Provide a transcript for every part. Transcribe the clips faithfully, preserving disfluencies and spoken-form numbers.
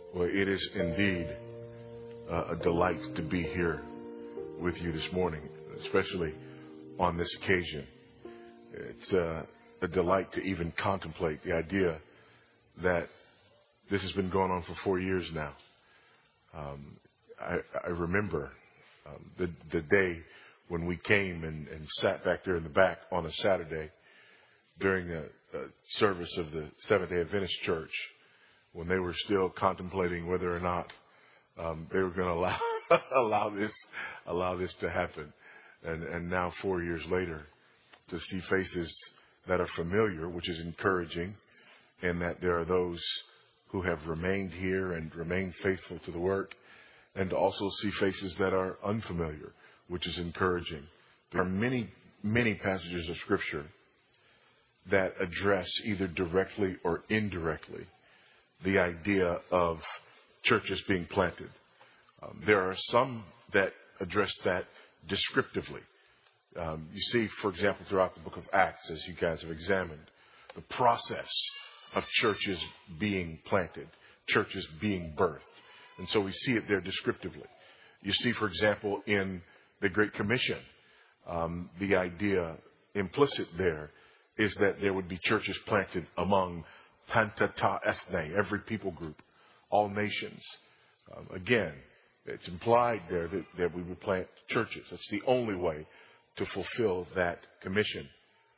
Well, it is indeed uh, a delight to be here with you this morning, especially on this occasion. It's uh, a delight to even contemplate the idea that this has been going on for four years now. Um, I, I remember um, the, the day when we came and, and sat back there in the back on a Saturday during a, a service of the Seventh-day Adventist Church, when they were still contemplating whether or not um, they were going to allow allow this allow this to happen, and and now four years later, to see faces that are familiar, which is encouraging, and that there are those who have remained here and remained faithful to the work, and to also see faces that are unfamiliar, which is encouraging. There are many many passages of Scripture that address either directly or indirectly the idea of churches being planted. Um, there are some that address that descriptively. Um, you see, for example, throughout the book of Acts, as you guys have examined, the process of churches being planted, churches being birthed. And so we see it there descriptively. You see, for example, in the Great Commission, um, the idea implicit there is that there would be churches planted among Pantata ethne, every people group, all nations. Um, again, it's implied there that, that we would plant churches. That's the only way to fulfill that commission.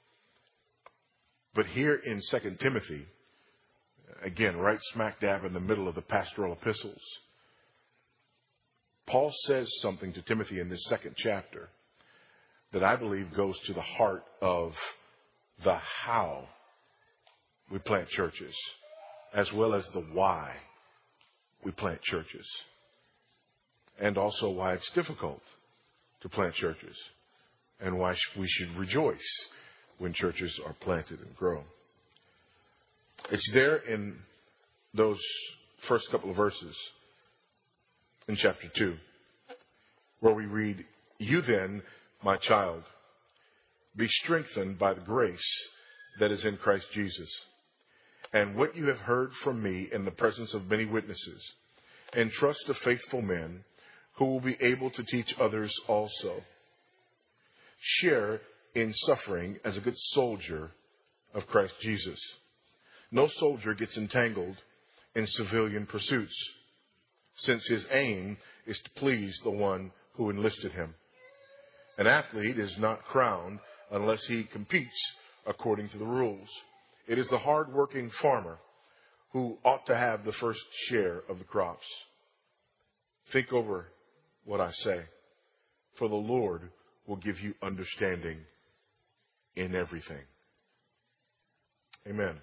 But here in Second Timothy, again, right smack dab in the middle of the pastoral epistles, Paul says something to Timothy in this second chapter that I believe goes to the heart of the how we plant churches, as well as the why we plant churches, and also why it's difficult to plant churches, and why we should rejoice when churches are planted and grow. It's there in those first couple of verses in chapter two, where we read, "You then, my child, be strengthened by the grace that is in Christ Jesus. And what you have heard from me in the presence of many witnesses, entrust to faithful men who will be able to teach others also. Share in suffering as a good soldier of Christ Jesus. No soldier gets entangled in civilian pursuits, since his aim is to please the one who enlisted him. An athlete is not crowned unless he competes according to the rules. It is the hard-working farmer who ought to have the first share of the crops. Think over what I say, for the Lord will give you understanding in everything." Amen.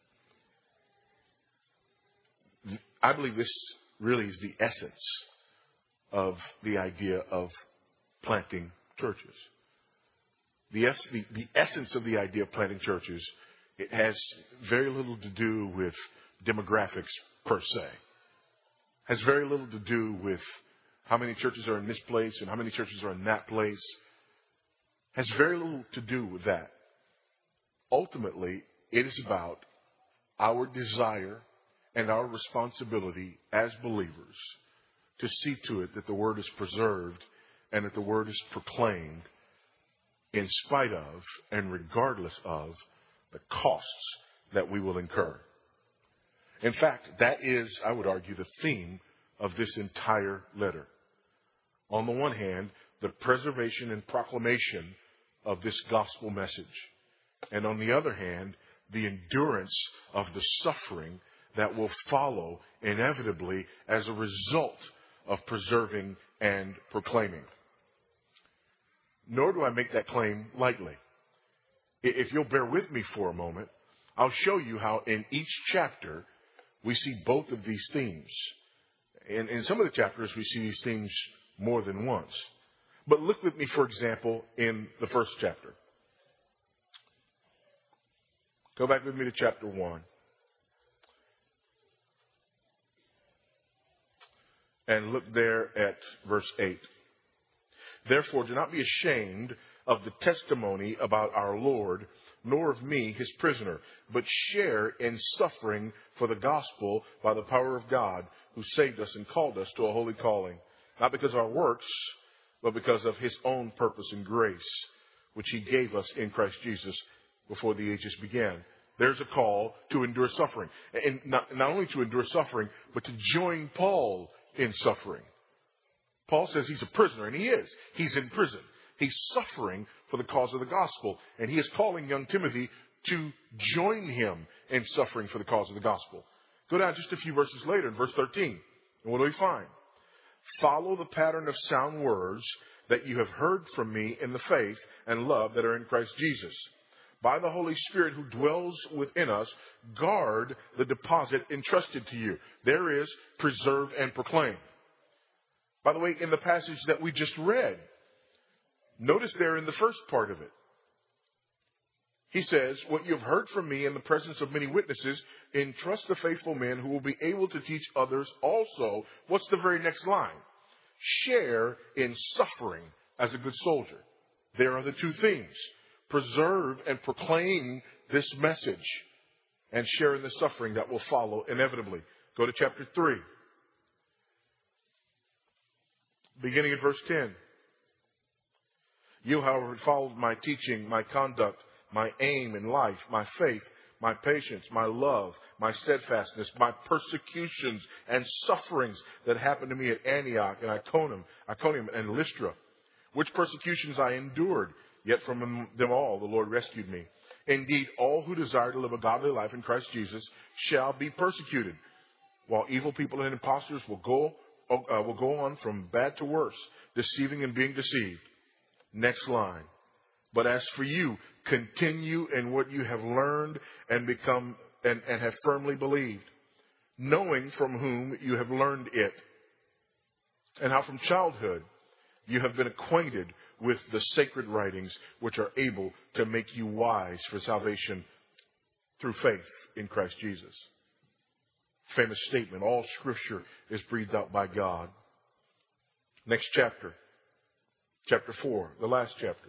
I believe this really is the essence of the idea of planting churches. The, es- the, the essence of the idea of planting churches, it has very little to do with demographics per se. Has very little to do with how many churches are in this place and how many churches are in that place. Has very little to do with that. Ultimately, it is about our desire and our responsibility as believers to see to it that the Word is preserved and that the Word is proclaimed in spite of and regardless of the costs that we will incur. In fact, that is, I would argue, the theme of this entire letter. On the one hand, the preservation and proclamation of this gospel message. And on the other hand, the endurance of the suffering that will follow inevitably as a result of preserving and proclaiming. Nor do I make that claim lightly. If you'll bear with me for a moment, I'll show you how in each chapter we see both of these themes. In, in some of the chapters we see these themes more than once. But look with me, for example, in the first chapter. Go back with me to chapter one. And look there at verse eight. "Therefore, do not be ashamed of the testimony about our Lord, nor of me, his prisoner, but share in suffering for the gospel by the power of God, who saved us and called us to a holy calling, not because of our works, but because of his own purpose and grace, which he gave us in Christ Jesus before the ages began. There's a call to endure suffering. And not, not only to endure suffering, but to join Paul in suffering. Paul says he's a prisoner, and he is. He's in prison. He's suffering for the cause of the gospel. And he is calling young Timothy to join him in suffering for the cause of the gospel. Go down just a few verses later in verse thirteen. And what do we find? Follow the pattern of sound words that you have heard from me in the faith and love that are in Christ Jesus. By the Holy Spirit who dwells within us, guard the deposit entrusted to you. There is preserve and proclaim. By the way, in the passage that we just read, notice there in the first part of it, he says, what you've heard from me in the presence of many witnesses, entrust the faithful men who will be able to teach others also. What's the very next line? Share in suffering as a good soldier. There are the two themes. Preserve and proclaim this message and share in the suffering that will follow inevitably. Go to chapter three. Beginning at verse ten. You, however, followed my teaching, my conduct, my aim in life, my faith, my patience, my love, my steadfastness, my persecutions and sufferings that happened to me at Antioch and Iconium, Iconium and Lystra, which persecutions I endured. Yet from them all the Lord rescued me. Indeed, all who desire to live a godly life in Christ Jesus shall be persecuted, while evil people and impostors will go uh, will go on from bad to worse, deceiving and being deceived. Next line. But as for you, continue in what you have learned and become and, and have firmly believed, knowing from whom you have learned it, and how from childhood you have been acquainted with the sacred writings, which are able to make you wise for salvation through faith in Christ Jesus. Famous statement. All Scripture is breathed out by God. Next chapter. Chapter four, the last chapter.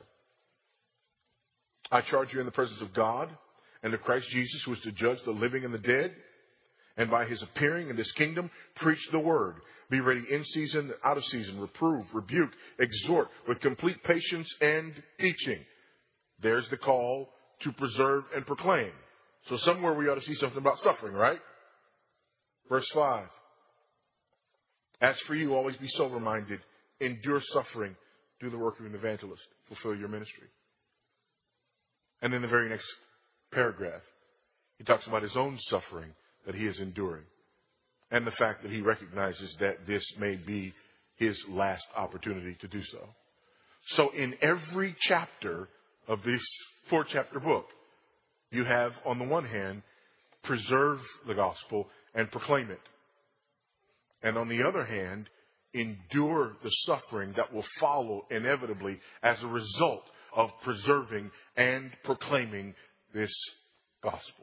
I charge you in the presence of God and of Christ Jesus, who is to judge the living and the dead, and by his appearing in this kingdom, preach the word. Be ready in season, out of season, reprove, rebuke, exhort with complete patience and teaching. There's the call to preserve and proclaim. So somewhere we ought to see something about suffering, right? Verse five. As for you, always be sober-minded, endure suffering, do the work of an evangelist, fulfill your ministry. And in the very next paragraph, he talks about his own suffering that he is enduring, and the fact that he recognizes that this may be his last opportunity to do so. So in every chapter of this four-chapter book, you have, on the one hand, preserve the gospel and proclaim it. And on the other hand, endure the suffering that will follow inevitably as a result of preserving and proclaiming this gospel.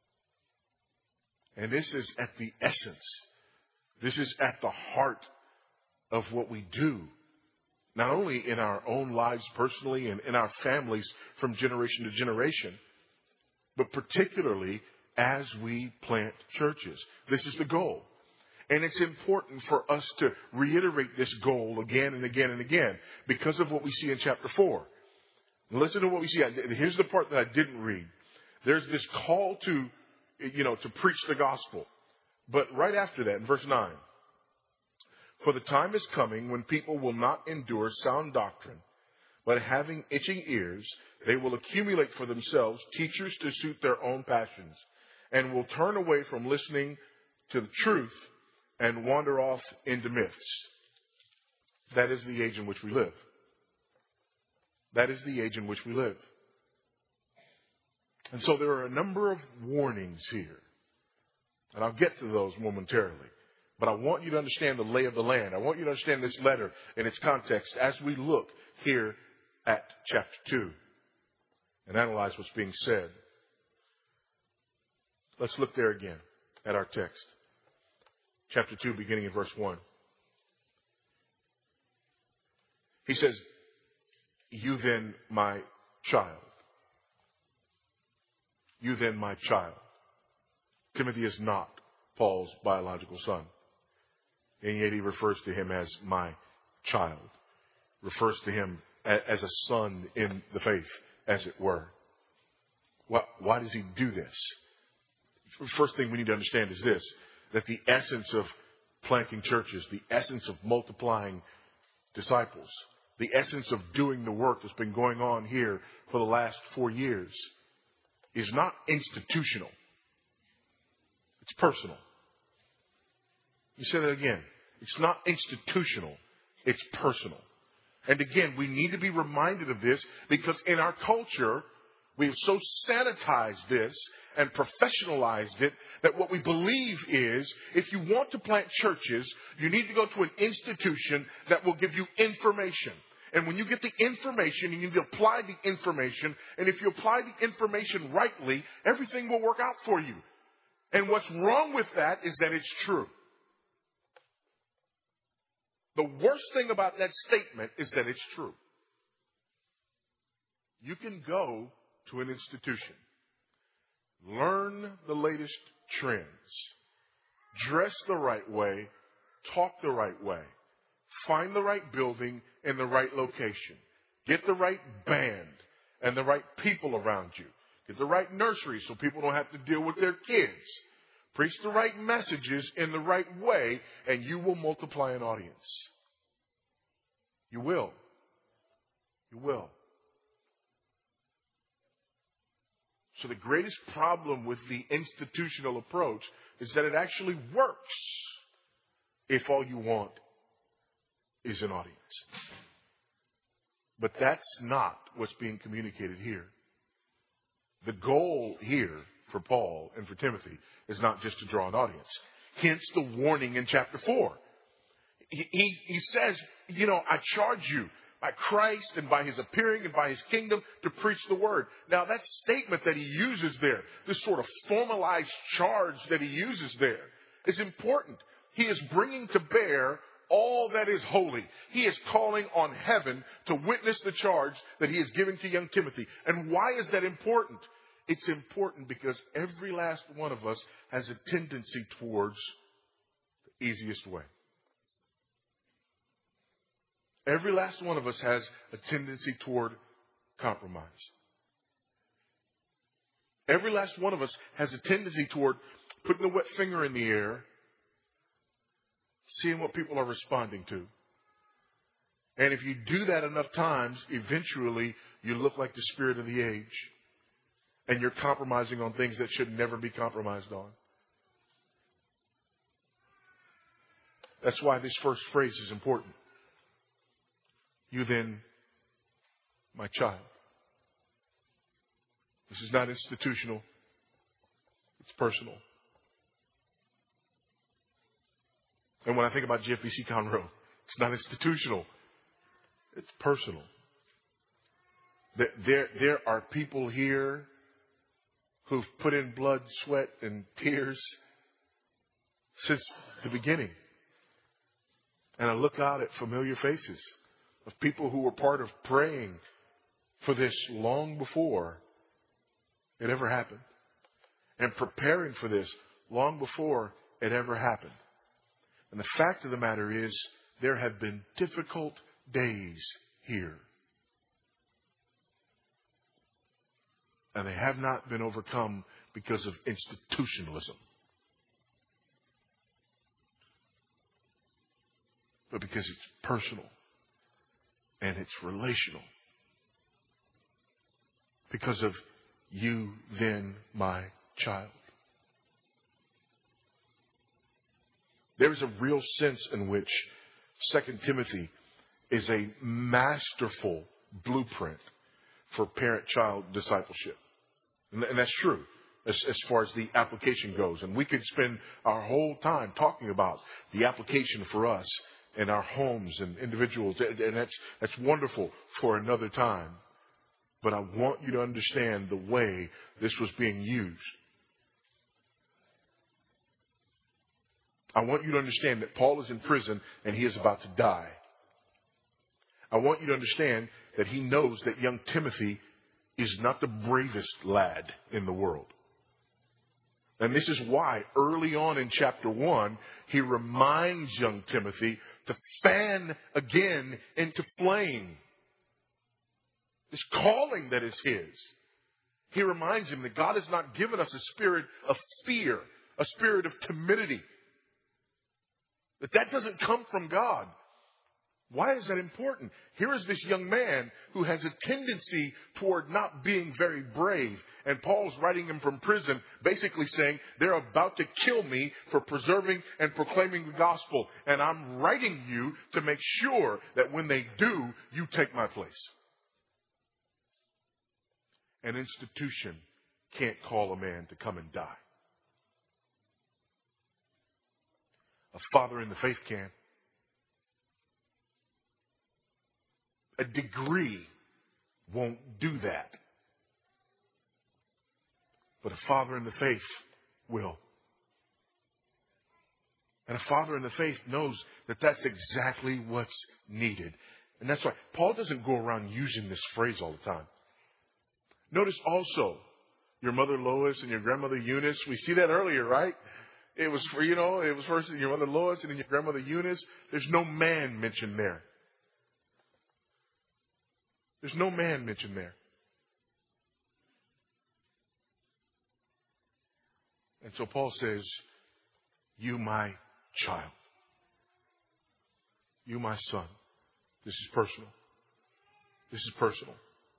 And this is at the essence. This is at the heart of what we do. Not only in our own lives personally and in our families from generation to generation, but particularly as we plant churches. This is the goal. And it's important for us to reiterate this goal again and again and again because of what we see in chapter four. Listen to what we see. Here's the part that I didn't read. There's this call to, you know, to preach the gospel. But right after that, in verse nine, for the time is coming when people will not endure sound doctrine, but having itching ears, they will accumulate for themselves teachers to suit their own passions, and will turn away from listening to the truth and wander off into myths. That is the age in which we live. That is the age in which we live. And so there are a number of warnings here. And I'll get to those momentarily. But I want you to understand the lay of the land. I want you to understand this letter in its context as we look here at chapter two and analyze what's being said. Let's look there again at our text. Chapter two, beginning in verse one. He says, You then, my child. You then, my child. Timothy is not Paul's biological son. And yet he refers to him as my child. Refers to him as a son in the faith, as it were. Why, why does he do this? First thing we need to understand is this, that the essence of planting churches, the essence of multiplying disciples, the essence of doing the work that's been going on here for the last four years is not institutional. It's personal. Let me say that again. It's not institutional. It's personal. And again, we need to be reminded of this because in our culture, we've so sanitized this and professionalized it that what we believe is if you want to plant churches, you need to go to an institution that will give you information. And when you get the information, you need to apply the information. And if you apply the information rightly, everything will work out for you. And what's wrong with that is that it's true. The worst thing about that statement is that it's true. You can go to an institution, learn the latest trends, dress the right way, talk the right way, find the right building in the right location, get the right band and the right people around you, get the right nursery so people don't have to deal with their kids, preach the right messages in the right way, and you will multiply an audience. You will. You will. So the greatest problem with the institutional approach is that it actually works if all you want is an audience. But that's not what's being communicated here. The goal here for Paul and for Timothy is not just to draw an audience. Hence the warning in chapter four. He, he, he says, you know, I charge you by Christ and by his appearing and by his kingdom to preach the word. Now that statement that he uses there, this sort of formalized charge that he uses there, is important. He is bringing to bear all that is holy. He is calling on heaven to witness the charge that he is giving to young Timothy. And why is that important? It's important because every last one of us has a tendency towards the easiest way. Every last one of us has a tendency toward compromise. Every last one of us has a tendency toward putting a wet finger in the air, seeing what people are responding to. And if you do that enough times, eventually you look like the spirit of the age. And you're compromising on things that should never be compromised on. That's why this first phrase is important. You then, my child. This is not institutional. It's personal. And when I think about G F B C Conroe, it's not institutional. It's personal. There, there are people here who've put in blood, sweat, and tears since the beginning. And I look out at familiar faces of people who were part of praying for this long before it ever happened. And preparing for this long before it ever happened. And the fact of the matter is, there have been difficult days here. And they have not been overcome because of institutionalism. But because it's personal. And it's relational. Because of you, then, my child. There's a real sense in which Second Timothy is a masterful blueprint for parent-child discipleship. And that's true as, as far as the application goes. And we could spend our whole time talking about the application for us in our homes and individuals. And that's, that's wonderful for another time. But I want you to understand the way this was being used. I want you to understand that Paul is in prison and he is about to die. I want you to understand that he knows that young Timothy is not the bravest lad in the world. And this is why early on in chapter one, he reminds young Timothy to fan again into flame this calling that is his. He reminds him that God has not given us a spirit of fear, a spirit of timidity. That that doesn't come from God. Why is that important? Here is this young man who has a tendency toward not being very brave. And Paul's writing him from prison, basically saying, they're about to kill me for preserving and proclaiming the gospel. And I'm writing you to make sure that when they do, you take my place. An institution can't call a man to come and die. A father in the faith can. A degree won't do that. But a father in the faith will. And a father in the faith knows that that's exactly what's needed. And that's why Paul doesn't go around using this phrase all the time. Notice also your mother Lois and your grandmother Eunice. We see that earlier, right? It was for, you know, it was first your mother Lois and then your grandmother Eunice. There's no man mentioned there. There's no man mentioned there. And so Paul says, you my child. You my son. This is personal. This is personal.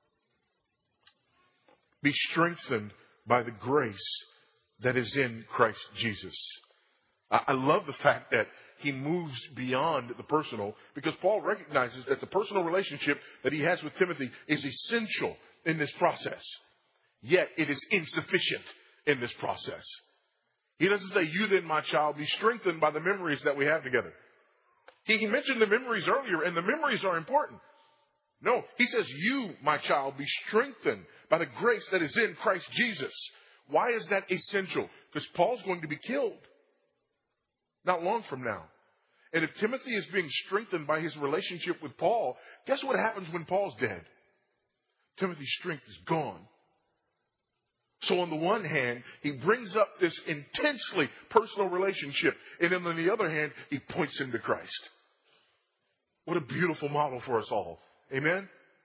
Be strengthened by the grace that is in Christ Jesus. I love the fact that he moves beyond the personal, because Paul recognizes that the personal relationship that he has with Timothy is essential in this process. Yet it is insufficient in this process. He doesn't say, you then, my child, be strengthened by the memories that we have together. He, he mentioned the memories earlier, and the memories are important. No, he says, you, my child, be strengthened by the grace that is in Christ Jesus. Why is that essential? Because Paul's going to be killed not long from now. And if Timothy is being strengthened by his relationship with Paul, guess what happens when Paul's dead? Timothy's strength is gone. So on the one hand, he brings up this intensely personal relationship. And then on the other hand, he points him to Christ. What a beautiful model for us all. Amen?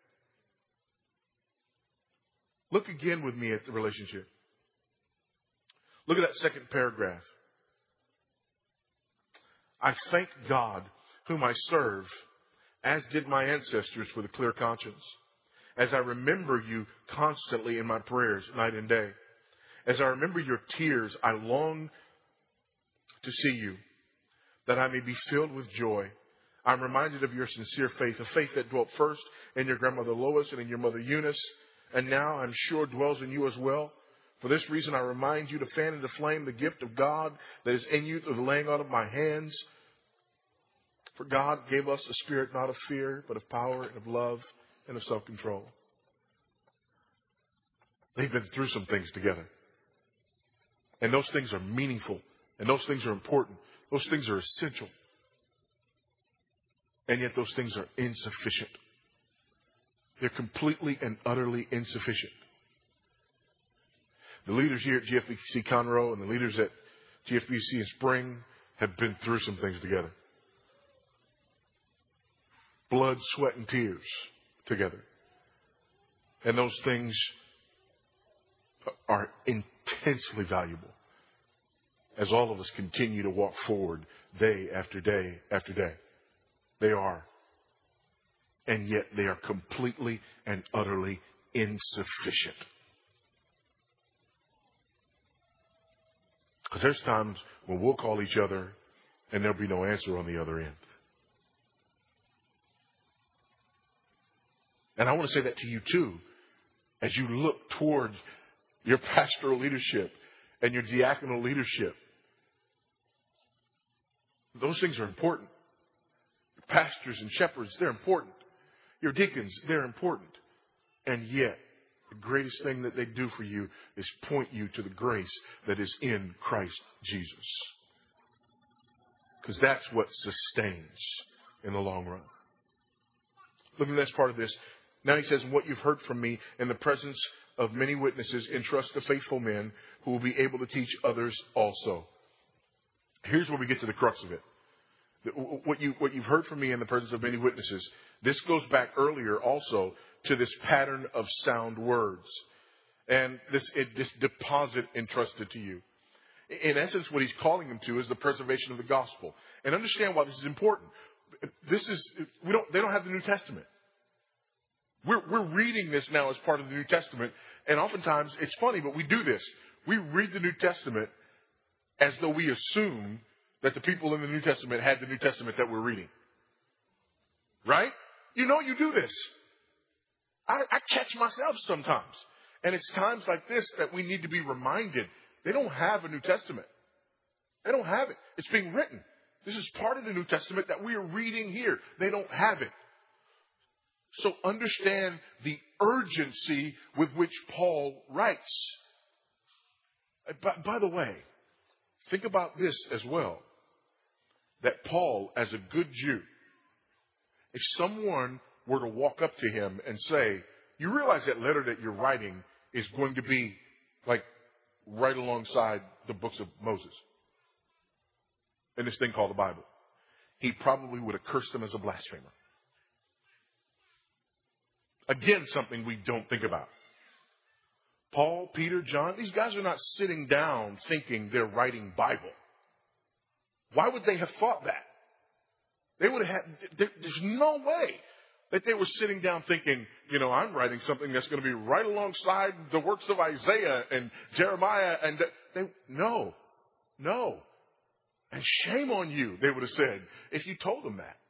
Look again with me at the relationship. Look at that second paragraph. I thank God whom I serve, as did my ancestors, with a clear conscience, as I remember you constantly in my prayers night and day. As I remember your tears, I long to see you, that I may be filled with joy. I'm reminded of your sincere faith, a faith that dwelt first in your grandmother Lois and in your mother Eunice, and now I'm sure dwells in you as well. For this reason, I remind you to fan into flame the gift of God that is in you through the laying on of my hands. For God gave us a spirit not of fear, but of power and of love and of self-control. They've been through some things together. And those things are meaningful. And those things are important. Those things are essential. And yet those things are insufficient. They're completely and utterly insufficient. The leaders here at G F B C Conroe and the leaders at G F B C in Spring have been through some things together. Blood, sweat, and tears together. And those things are intensely valuable as all of us continue to walk forward day after day after day. They are. And yet they are completely and utterly insufficient. Because there's times when we'll call each other and there'll be no answer on the other end. And I want to say that to you too, as you look toward your pastoral leadership and your diaconal leadership. Those things are important. Your pastors and shepherds, they're important. Your deacons, they're important. And yet, the greatest thing that they do for you is point you to the grace that is in Christ Jesus. Because that's what sustains in the long run. Look at the next part of this. Now he says, what you've heard from me in the presence of many witnesses, entrust to faithful men who will be able to teach others also. Here's where we get to the crux of it. What, you, what you've heard from me in the presence of many witnesses, this goes back earlier also to this pattern of sound words. And this, it, this deposit entrusted to you. In essence, what he's calling them to is the preservation of the gospel. And understand why this is important. This is, we don't, they don't have the New Testament. We're, we're reading this now as part of the New Testament. And oftentimes, it's funny, but we do this. We read the New Testament as though we assume that the people in the New Testament had the New Testament that we're reading. Right? You know you do this. I, I catch myself sometimes. And it's times like this that we need to be reminded. They don't have a New Testament. They don't have it. It's being written. This is part of the New Testament that we are reading here. They don't have it. So understand the urgency with which Paul writes. By, by the way, think about this as well. That Paul, as a good Jew, if someone were to walk up to him and say, you realize that letter that you're writing is going to be like right alongside the books of Moses in this thing called the Bible, he probably would have cursed him as a blasphemer. Again, something we don't think about. Paul, Peter, John, these guys are not sitting down thinking they're writing Bible. Why would they have thought that? They would have had, there's no way that they were sitting down thinking, you know, I'm writing something that's going to be right alongside the works of Isaiah and Jeremiah. And they, no, no. And shame on you, they would have said, if you told them that.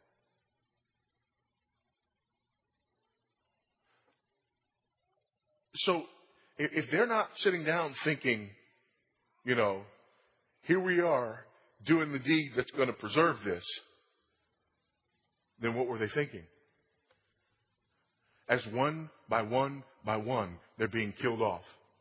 So if they're not sitting down thinking, you know, here we are doing the deed that's going to preserve this, then what were they thinking? As one by one by one, they're being killed off.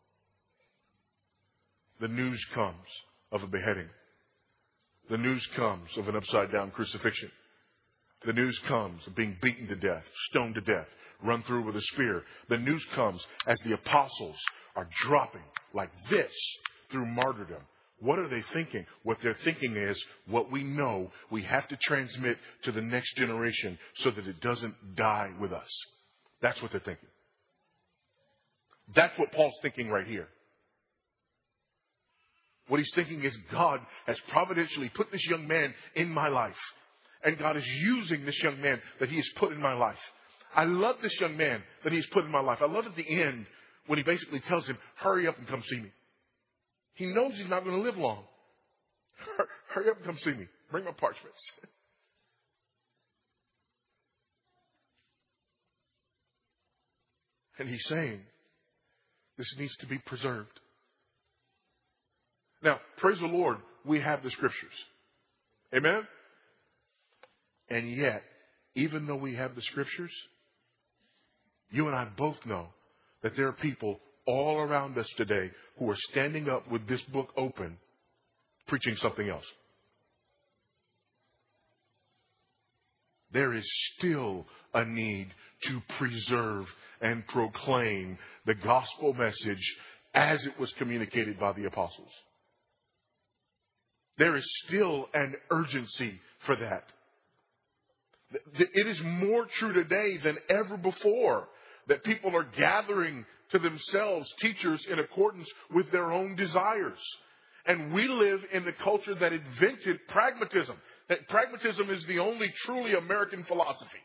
The news comes of a beheading. The news comes of an upside down crucifixion. The news comes of being beaten to death, stoned to death, run through with a spear. The news comes as the apostles are dropping like this through martyrdom. What are they thinking? What they're thinking is what we know we have to transmit to the next generation so that it doesn't die with us. That's what they're thinking. That's what Paul's thinking right here. What he's thinking is God has providentially put this young man in my life. And God is using this young man that he has put in my life. I love this young man that he's put in my life. I love at the end when he basically tells him, hurry up and come see me. He knows he's not going to live long. Hurry up and come see me. Bring my parchments. And he's saying, this needs to be preserved. Now, praise the Lord, we have the scriptures. Amen? And yet, even though we have the scriptures, you and I both know that there are people all around us today who are standing up with this book open, preaching something else. There is still a need to preserve and proclaim the gospel message as it was communicated by the apostles. There is still an urgency for that. It is more true today than ever before that people are gathering to themselves teachers in accordance with their own desires. And we live in the culture that invented pragmatism. That pragmatism is the only truly American philosophy.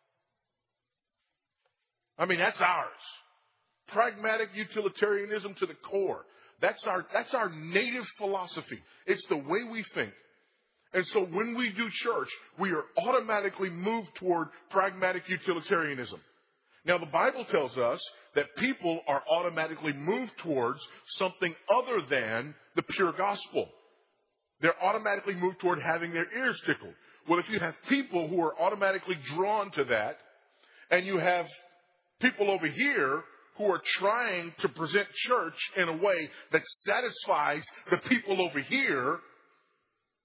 I mean, that's ours. Pragmatic utilitarianism to the core. That's our, that's our native philosophy. It's the way we think. And so when we do church, we are automatically moved toward pragmatic utilitarianism. Now, the Bible tells us that people are automatically moved towards something other than the pure gospel. They're automatically moved toward having their ears tickled. Well, if you have people who are automatically drawn to that, and you have people over here who are trying to present church in a way that satisfies the people over here,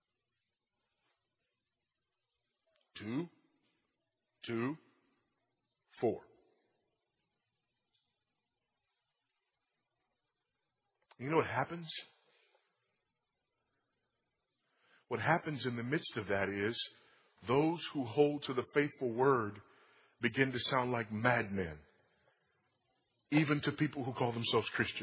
two, two, four. You know what happens? What happens in the midst of that is those who hold to the faithful word begin to sound like madmen, even to people who call themselves Christian.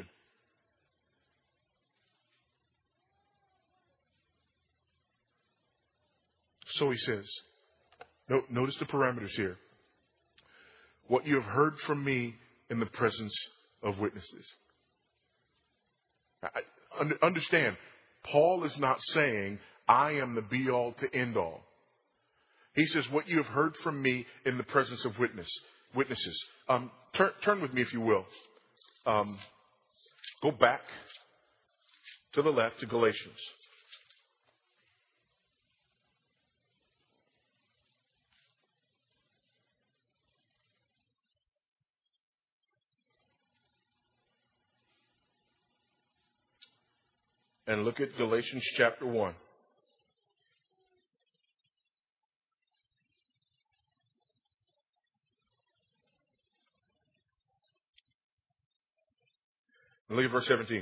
So he says, no, notice the parameters here. What you have heard from me in the presence of witnesses. I, understand, Paul is not saying, I am the be-all to end-all. He says, what you have heard from me in the presence of witness, witnesses. Um, turn, turn with me, if you will. Um, go back to the left to Galatians. And look at Galatians chapter one. Look at verse seventeen.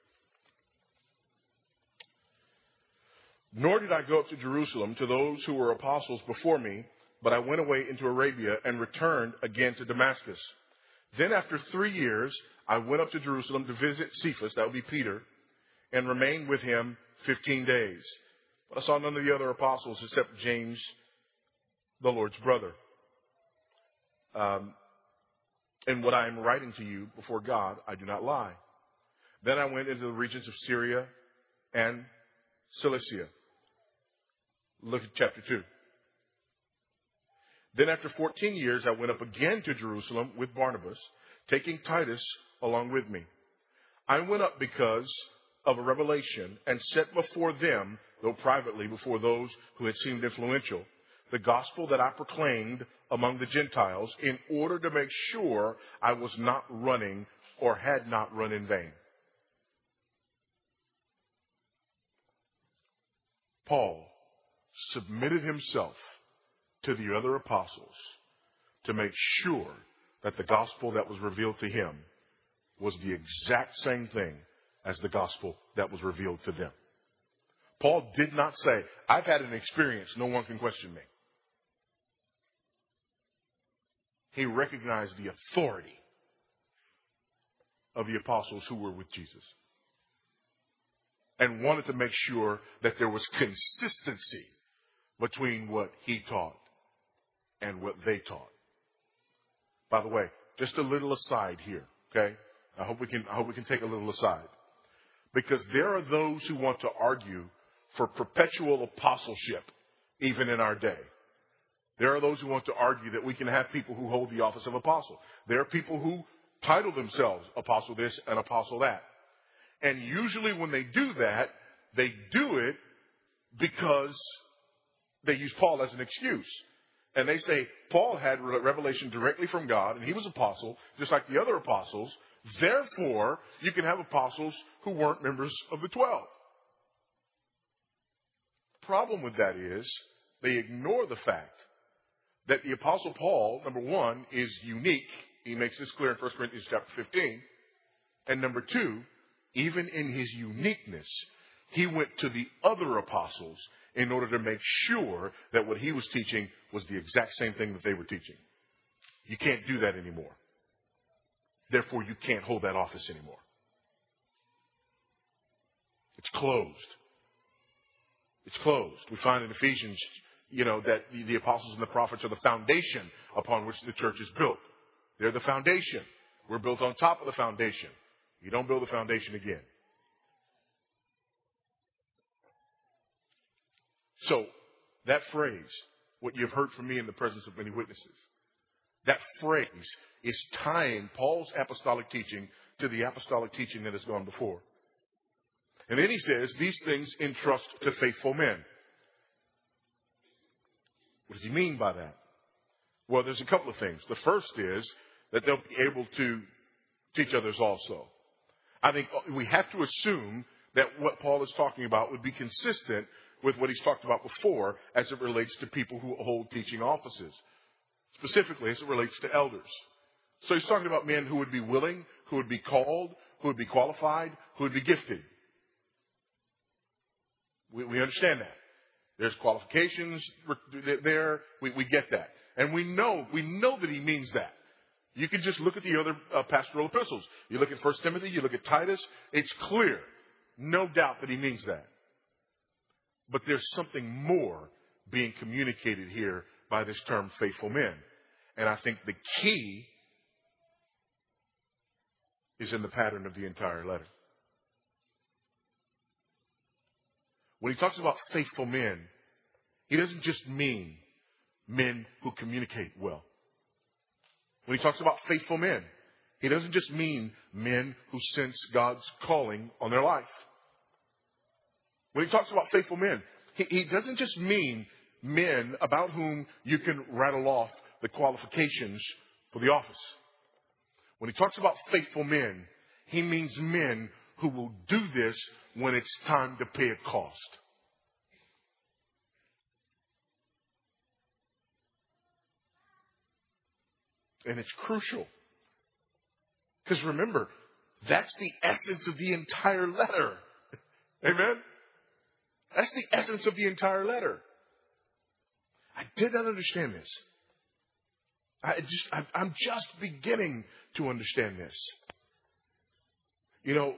Nor did I go up to Jerusalem to those who were apostles before me, but I went away into Arabia and returned again to Damascus. Then after three years, I went up to Jerusalem to visit Cephas, that would be Peter, and remained with him fifteen days. But I saw none of the other apostles except James, the Lord's brother. Um, and what I am writing to you before God, I do not lie. Then I went into the regions of Syria and Cilicia. Look at chapter two. Then after fourteen years, I went up again to Jerusalem with Barnabas, taking Titus along with me. I went up because of a revelation and set before them, though privately before those who had seemed influential, the gospel that I proclaimed among the Gentiles in order to make sure I was not running or had not run in vain. Paul submitted himself to the other apostles to make sure that the gospel that was revealed to him was the exact same thing as the gospel that was revealed to them. Paul did not say, I've had an experience, no one can question me. He recognized the authority of the apostles who were with Jesus and wanted to make sure that there was consistency between what he taught and what they taught. By the way, just a little aside here, okay? I hope we can, I hope we can take a little aside. Because there are those who want to argue for perpetual apostleship, even in our day. There are those who want to argue that we can have people who hold the office of apostle. There are people who title themselves apostle this and apostle that. And usually when they do that, they do it because they use Paul as an excuse. And they say Paul had revelation directly from God, and he was apostle, just like the other apostles. Therefore, you can have apostles who weren't members of the twelve. Problem with that is they ignore the fact that the apostle Paul, number one, is unique. He makes this clear in First Corinthians chapter fifteen. And number two, even in his uniqueness, he went to the other apostles in order to make sure that what he was teaching was the exact same thing that they were teaching. You can't do that anymore. Therefore, you can't hold that office anymore. It's closed. It's closed. We find in Ephesians, you know, that the, the apostles and the prophets are the foundation upon which the church is built. They're the foundation. We're built on top of the foundation. You don't build the foundation again. So, that phrase, what you've heard from me in the presence of many witnesses, that phrase is tying Paul's apostolic teaching to the apostolic teaching that has gone before. And then he says, these things entrust to faithful men. What does he mean by that? Well, there's a couple of things. The first is that they'll be able to teach others also. I think we have to assume that what Paul is talking about would be consistent with what he's talked about before as it relates to people who hold teaching offices. specifically as it relates to elders. So he's talking about men who would be willing, who would be called, who would be qualified, who would be gifted. We, we understand that. There's qualifications there. We, we get that. And we know, we know that he means that. You can just look at the other uh, pastoral epistles. You look at First Timothy, you look at Titus. It's clear. No doubt that he means that. But there's something more being communicated here by this term faithful men. And I think the key is in the pattern of the entire letter. When he talks about faithful men, he doesn't just mean men who communicate well. When he talks about faithful men, he doesn't just mean men who sense God's calling on their life. When he talks about faithful men, he, he doesn't just mean men about whom you can rattle off the qualifications for the office. When he talks about faithful men, he means men who will do this when it's time to pay a cost. And it's crucial. Because remember, that's the essence of the entire letter. Amen? That's the essence of the entire letter. I did not understand this. I just, I, I'm just beginning to understand this. You know,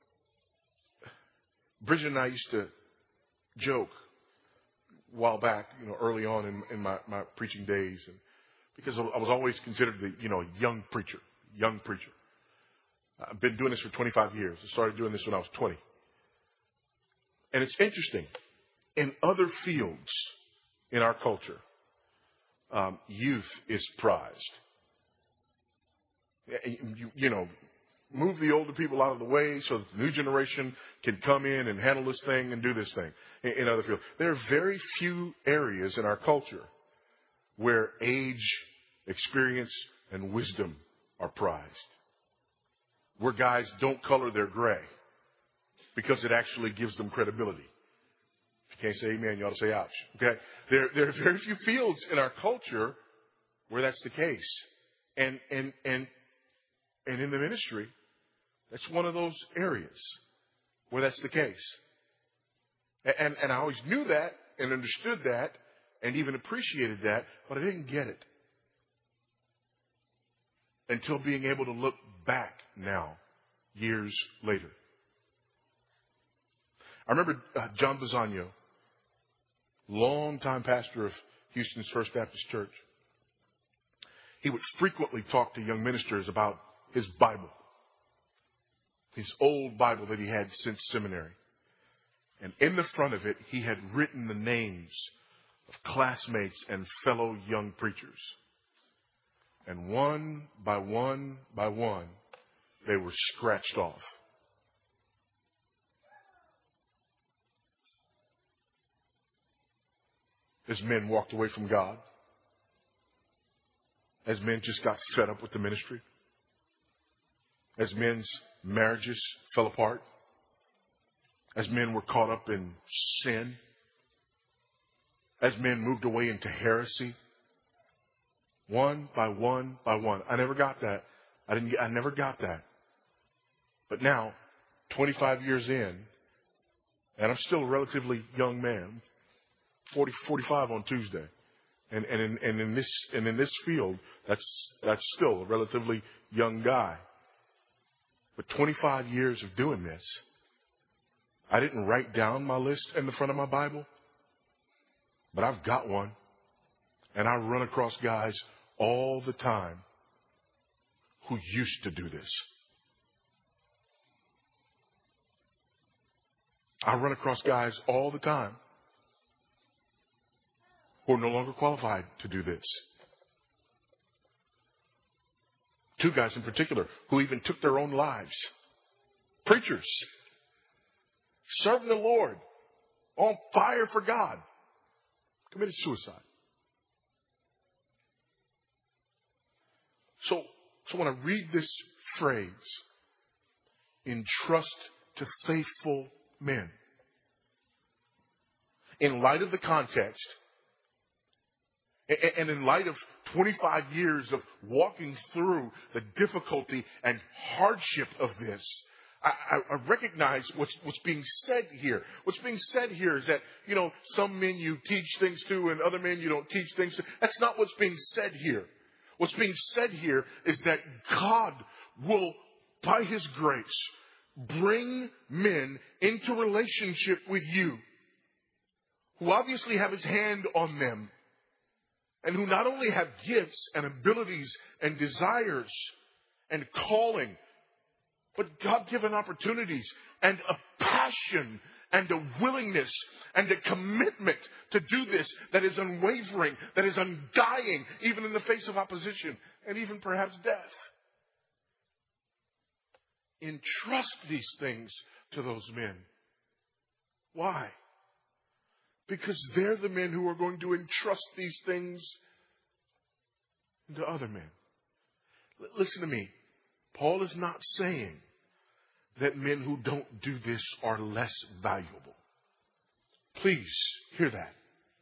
Bridget and I used to joke a while back, you know, early on in, in my, my preaching days, and because I was always considered the, you know, young preacher, young preacher. I've been doing this for twenty-five years. I started doing this when I was twenty. And it's interesting. In other fields in our culture, um, youth is prized. You, you know, move the older people out of the way so that the new generation can come in and handle this thing and do this thing in, in other fields. There are very few areas in our culture where age, experience, and wisdom are prized. Where guys don't color their gray because it actually gives them credibility. If you can't say amen, you ought to say ouch. Okay? There, there are very few fields in our culture where that's the case. And, and, and, and in the ministry, that's one of those areas where that's the case. And, and I always knew that and understood that and even appreciated that, but I didn't get it until being able to look back now, years later. I remember uh, John Bisagno, longtime pastor of Houston's First Baptist Church. He would frequently talk to young ministers about his Bible, his old Bible that he had since seminary. And in the front of it, he had written the names of classmates and fellow young preachers. And one by one by one, they were scratched off. As men walked away from God. As men just got fed up with the ministry. As men's marriages fell apart. As men were caught up in sin. As men moved away into heresy. One by one by one. I never got that. I didn't. I never got that. But now, twenty-five years in, and I'm still a relatively young man, forty, forty-five on Tuesday, and and in, and in this and in this field, that's that's still a relatively young guy. But twenty-five years of doing this, I didn't write down my list in the front of my Bible, but I've got one, and I run across guys all the time who used to do this. I run across guys all the time who are no longer qualified to do this. Two guys in particular who even took their own lives. Preachers. Serving the Lord. On fire for God. Committed suicide. So, so when I read this phrase, entrust to faithful men, in light of the context, and in light of twenty-five years of walking through the difficulty and hardship of this, I, I recognize what's, what's being said here. What's being said here is that, you know, some men you teach things to and other men you don't teach things to. That's not what's being said here. What's being said here is that God will, by His grace, bring men into relationship with you who obviously have His hand on them and who not only have gifts and abilities and desires and calling, but God-given opportunities and a passion and a willingness and a commitment to do this that is unwavering, that is undying, even in the face of opposition and even perhaps death. Entrust these things to those men. Why? Because they're the men who are going to entrust these things to other men. L- listen to me. Paul is not saying that men who don't do this are less valuable. Please hear that.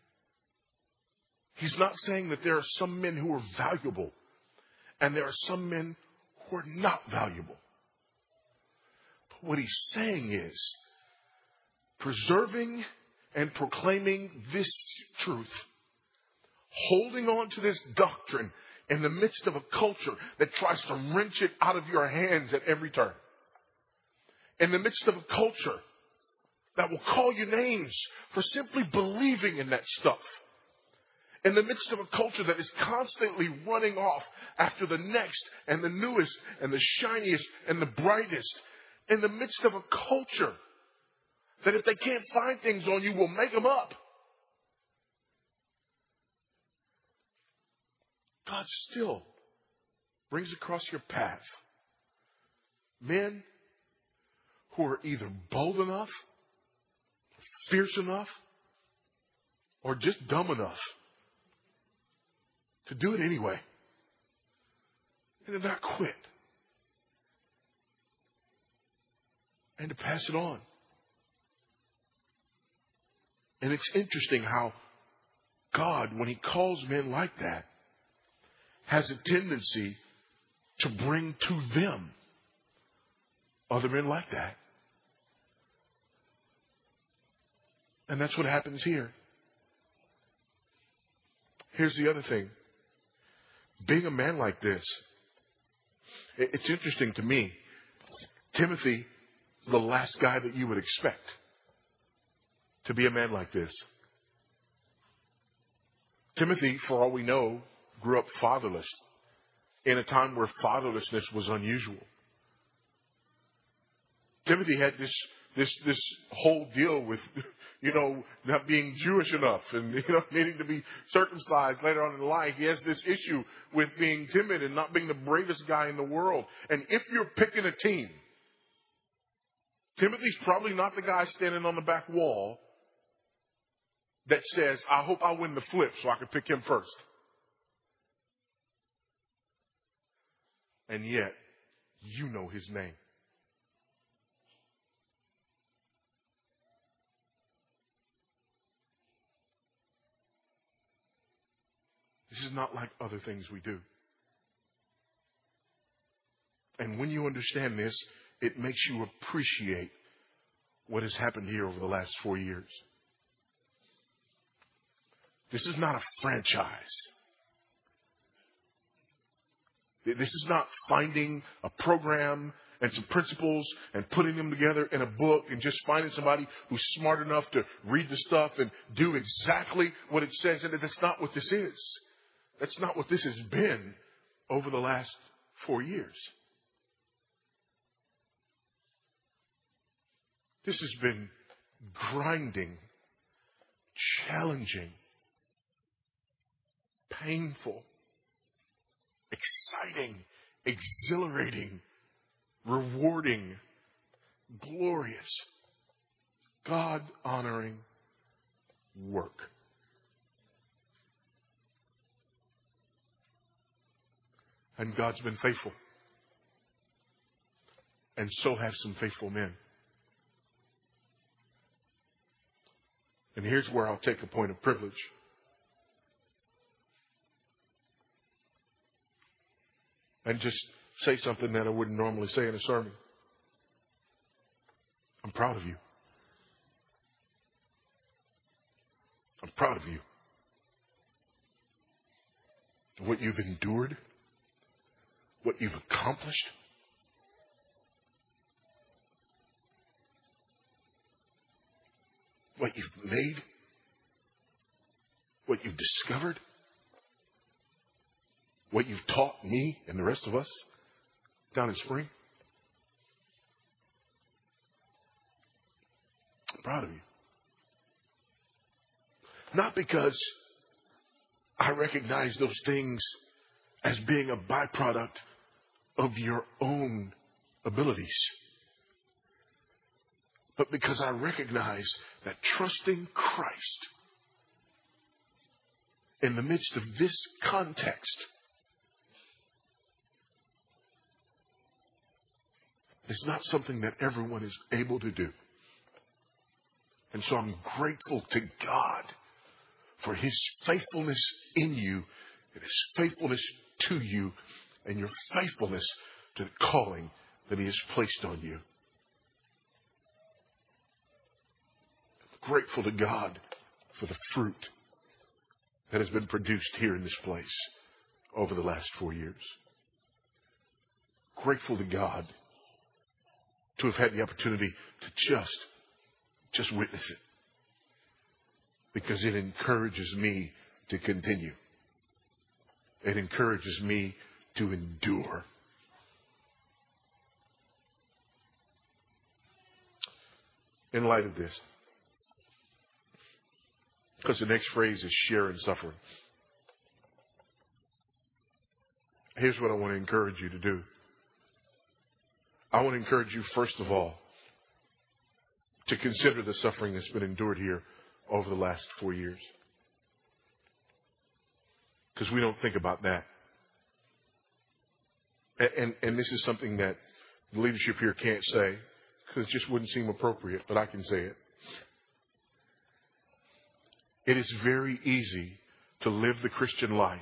He's not saying that there are some men who are valuable and there are some men who are not valuable. But what he's saying is preserving and proclaiming this truth, holding on to this doctrine in the midst of a culture that tries to wrench it out of your hands at every turn. In the midst of a culture that will call you names for simply believing in that stuff. In the midst of a culture that is constantly running off after the next and the newest and the shiniest and the brightest. In the midst of a culture that if they can't find things on you, will make them up. God still brings across your path men who are either bold enough, fierce enough, or just dumb enough to do it anyway. And to not quit. And to pass it on. And it's interesting how God, when He calls men like that, has a tendency to bring to them other men like that. And that's what happens here. Here's the other thing. Being a man like this, it's interesting to me. Timothy, the last guy that you would expect to be a man like this. Timothy, for all we know, grew up fatherless in a time where fatherlessness was unusual. Timothy had this this this whole deal with, you know, not being Jewish enough and, you know, needing to be circumcised later on in life. He has this issue with being timid and not being the bravest guy in the world. And if you're picking a team, Timothy's probably not the guy standing on the back wall that says, I hope I win the flip so I can pick him first. And yet, you know his name. This is not like other things we do. And when you understand this, it makes you appreciate what has happened here over the last four years. This is not a franchise. This is not finding a program and some principles and putting them together in a book and just finding somebody who's smart enough to read the stuff and do exactly what it says. And that's not what this is. That's not what this has been over the last four years. This has been grinding, challenging, painful, exciting, exhilarating, rewarding, glorious, God-honoring work. And God's been faithful. And so have some faithful men. And here's where I'll take a point of privilege. and just say something that I wouldn't normally say in a sermon. I'm proud of you. I'm proud of you. What you've endured, what you've accomplished. What you've made, what you've discovered, what you've taught me and the rest of us down in Spring. I'm proud of you. Not because I recognize those things as being a byproduct of your own abilities, but because I recognize that trusting Christ in the midst of this context is not something that everyone is able to do. And so I'm grateful to God for His faithfulness in you and His faithfulness to you and your faithfulness to the calling that He has placed on you. I'm grateful to God for the fruit that has been produced here in this place over the last four years. Grateful to God to have had the opportunity to just, just witness it. Because it encourages me to continue. It encourages me to endure. In light of this, because the next phrase is share in suffering. Here's what I want to encourage you to do. I want to encourage you, first of all, to consider the suffering that's been endured here over the last four years. Because we don't think about that. And, and, and this is something that the leadership here can't say, because it just wouldn't seem appropriate, but I can say it. It is very easy to live the Christian life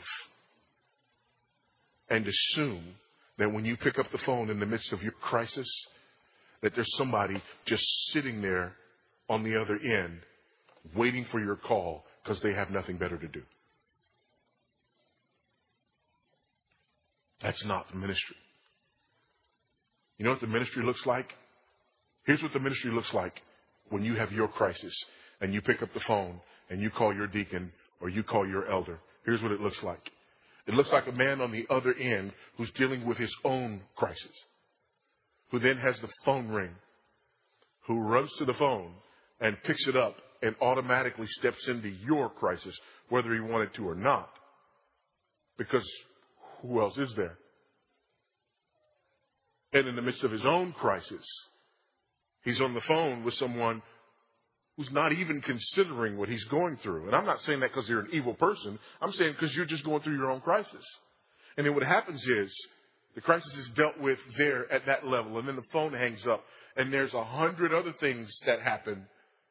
and assume that when you pick up the phone in the midst of your crisis, that there's somebody just sitting there on the other end waiting for your call because they have nothing better to do. That's not the ministry. You know what the ministry looks like? Here's what the ministry looks like when you have your crisis and you pick up the phone and you call your deacon or you call your elder. Here's what it looks like. It looks like a man on the other end who's dealing with his own crisis, who then has the phone ring, who runs to the phone and picks it up and automatically steps into your crisis, whether he wanted to or not. Because who else is there? And in the midst of his own crisis, he's on the phone with someone who's not even considering what he's going through. And I'm not saying that because you're an evil person. I'm saying because you're just going through your own crisis. And then what happens is the crisis is dealt with there at that level. And then the phone hangs up. And there's a hundred other things that happen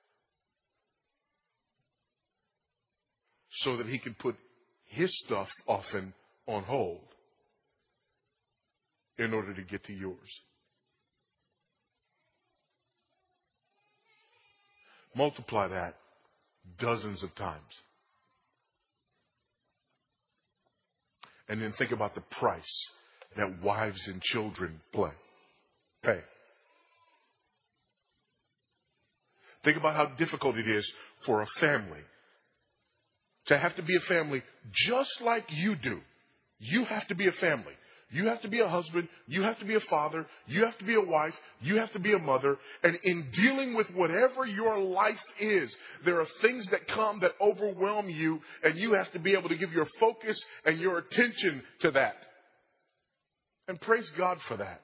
so that he can put his stuff often on hold in order to get to yours. Multiply that dozens of times. And then think about the price that wives and children play, pay. Think about how difficult it is for a family to have to be a family just like you do. You have to be a family. You have to be a husband. You have to be a father. You have to be a wife. You have to be a mother. And in dealing with whatever your life is, there are things that come that overwhelm you, and you have to be able to give your focus and your attention to that. And praise God for that.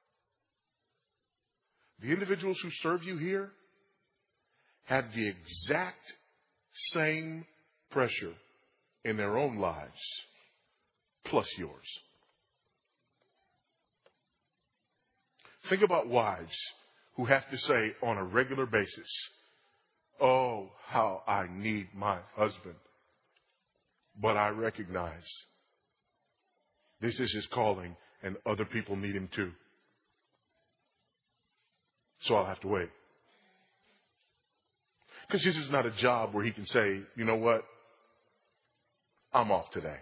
The individuals who serve you here had the exact same pressure in their own lives, plus yours. Think about wives who have to say on a regular basis, "Oh, how I need my husband. But I recognize this is his calling and other people need him too. So I'll have to wait. Because this is not a job where he can say, you know what? I'm off today.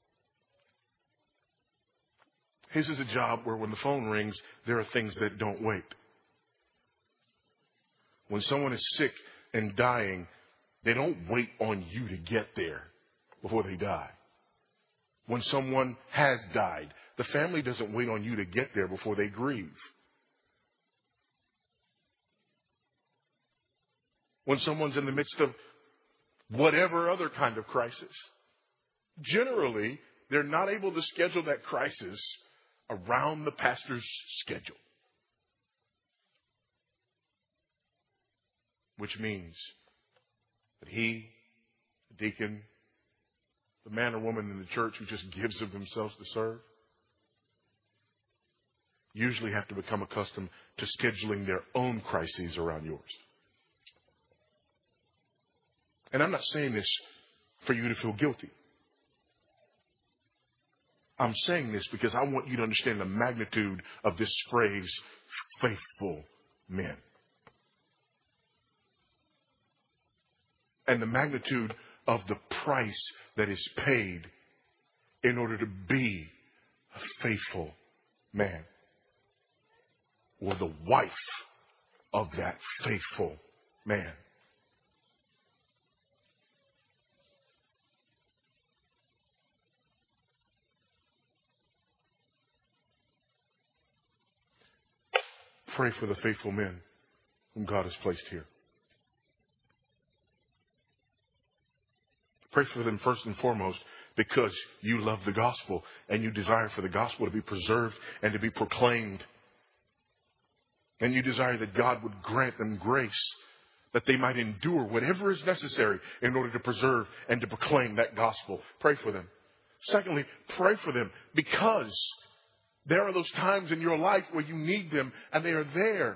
His is a job where when the phone rings, there are things that don't wait. When someone is sick and dying, they don't wait on you to get there before they die. When someone has died, the family doesn't wait on you to get there before they grieve. When someone's in the midst of whatever other kind of crisis, generally, they're not able to schedule that crisis around the pastor's schedule. Which means that he, the deacon, the man or woman in the church who just gives of themselves to serve, usually have to become accustomed to scheduling their own crises around yours. And I'm not saying this for you to feel guilty. I'm saying this because I want you to understand the magnitude of this phrase, faithful men. And the magnitude of the price that is paid in order to be a faithful man, or the wife of that faithful man. Pray for the faithful men whom God has placed here. Pray for them first and foremost because you love the gospel and you desire for the gospel to be preserved and to be proclaimed. And you desire that God would grant them grace that they might endure whatever is necessary in order to preserve and to proclaim that gospel. Pray for them. Secondly, pray for them because there are those times in your life where you need them and they are there.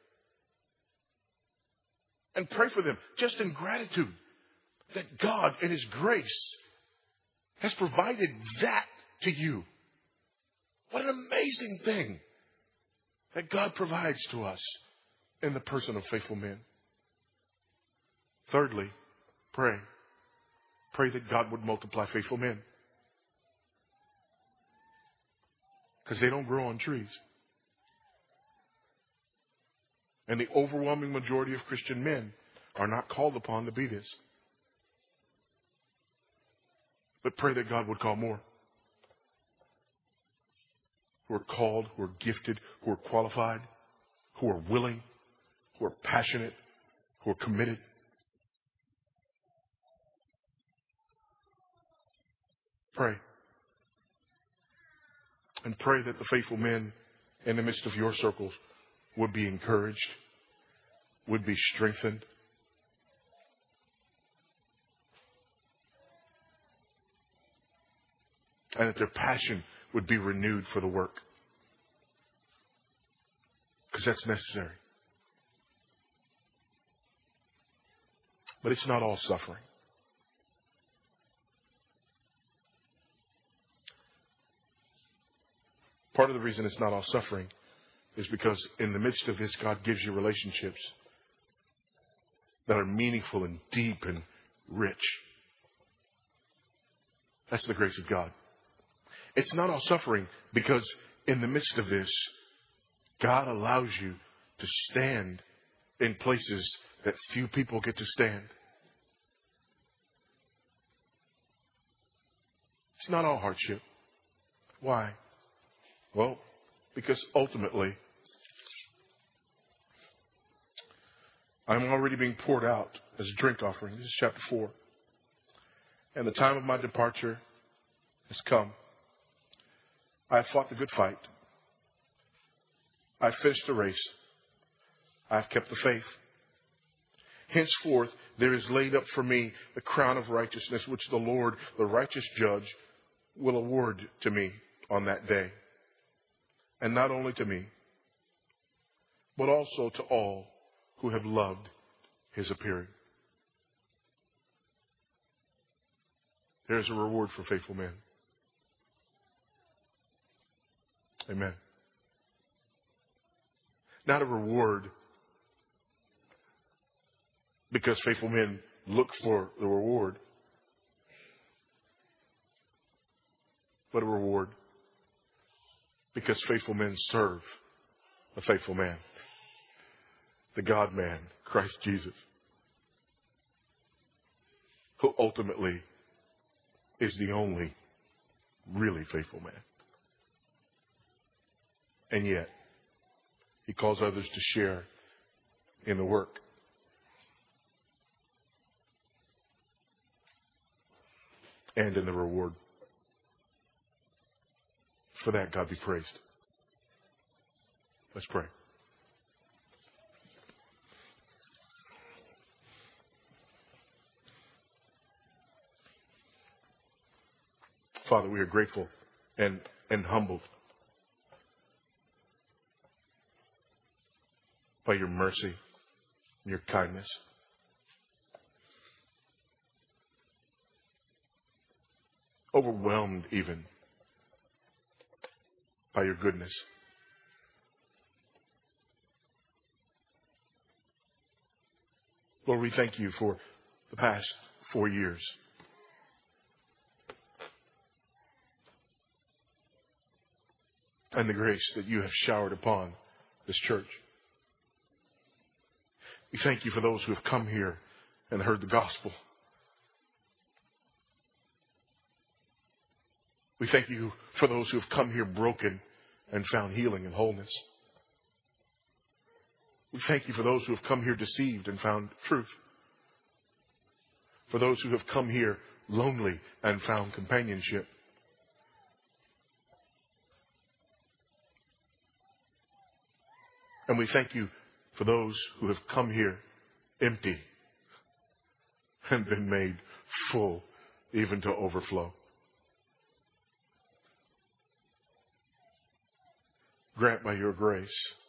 And pray for them just in gratitude that God in His grace has provided that to you. What an amazing thing that God provides to us in the person of faithful men. Thirdly, pray. Pray that God would multiply faithful men. Because they don't grow on trees. And the overwhelming majority of Christian men are not called upon to be this. But pray that God would call more. Who are called, who are gifted, who are qualified, who are willing, who are passionate, who are committed. Pray. And pray that the faithful men in the midst of your circles would be encouraged, would be strengthened. And that their passion would be renewed for the work. Because that's necessary. But it's not all suffering. Part of the reason it's not all suffering is because in the midst of this, God gives you relationships that are meaningful and deep and rich. That's the grace of God. It's not all suffering because in the midst of this, God allows you to stand in places that few people get to stand. It's not all hardship. Why? Well, because ultimately, I'm already being poured out as a drink offering. This is chapter four. And the time of my departure has come. I have fought the good fight. I have finished the race. I have kept the faith. Henceforth, there is laid up for me the crown of righteousness, which the Lord, the righteous judge, will award to me on that day. And not only to me, but also to all who have loved His appearing. There's a reward for faithful men. Amen. Not a reward because faithful men look for the reward, but a reward because faithful men serve a faithful man, the God-man, Christ Jesus, who ultimately is the only really faithful man. And yet, he calls others to share in the work. And in the reward. For that, God be praised. Let's pray. Father, we are grateful and, and humbled by your mercy and your kindness. Overwhelmed even by your goodness. Lord, we thank you for the past four years. And the grace that you have showered upon this church. We thank you for those who have come here and heard the gospel. We thank you for those who have come here broken and found healing and wholeness. We thank you for those who have come here deceived and found truth. For those who have come here lonely and found companionship. And we thank you for those who have come here empty and been made full, even to overflow. Grant by your grace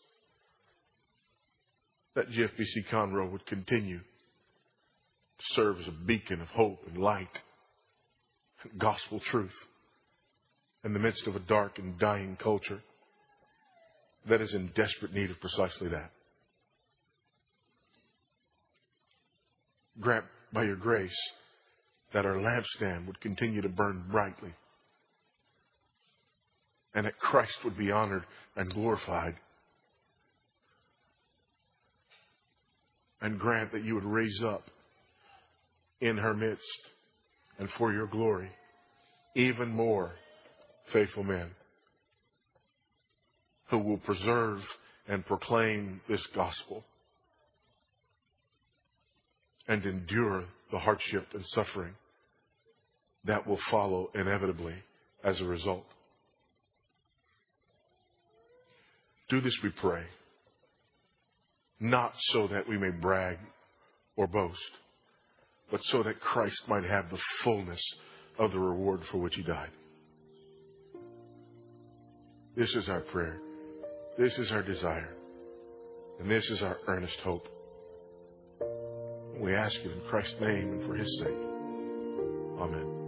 that G F B C Conroe would continue to serve as a beacon of hope and light and gospel truth in the midst of a dark and dying culture that is in desperate need of precisely that. Grant by your grace that our lampstand would continue to burn brightly and that Christ would be honored and glorified. And grant that you would raise up in her midst and for your glory even more faithful men who will preserve and proclaim this gospel and endure the hardship and suffering that will follow inevitably as a result. Do this, we pray, not so that we may brag or boast, but so that Christ might have the fullness of the reward for which he died. This is our prayer. This is our desire. And this is our earnest hope. We ask it in Christ's name and for his sake. Amen.